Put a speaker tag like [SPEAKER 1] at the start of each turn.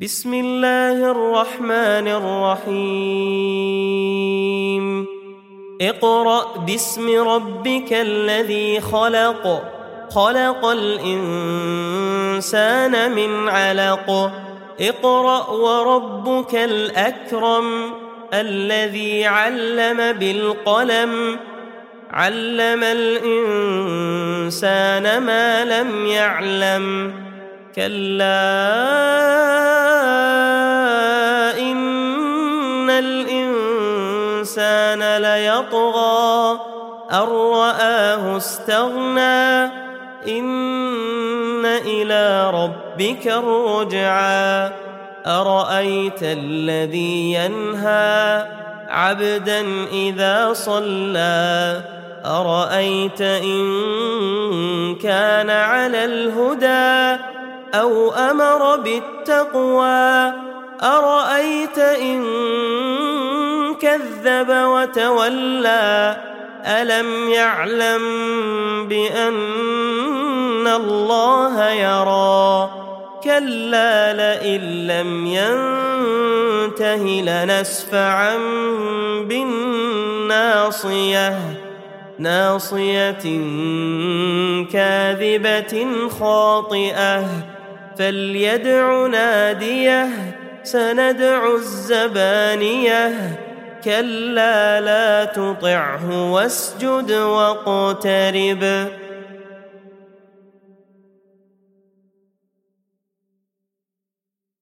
[SPEAKER 1] بسم الله الرحمن الرحيم اقرأ باسم ربك الذي خلق خلق الإنسان من علق اقرأ وربك الأكرم الذي علم بالقلم علم الإنسان ما لم يعلم كلا إن الإنسان ليطغى أن رآه استغنى إن إلى ربك الرجعى أرأيت الذي ينهى عبدا إذا صلى أرأيت إن كان على الهدى أو أمر بالتقوى أرأيت إن كذب وتولى ألم يعلم بأن الله يرى كلا لئن لم ينته لنسفعا بالناصية ناصية كاذبة خاطئة فليدع ناديه سندع الزبانية كلا لا تطعه واسجد واقترب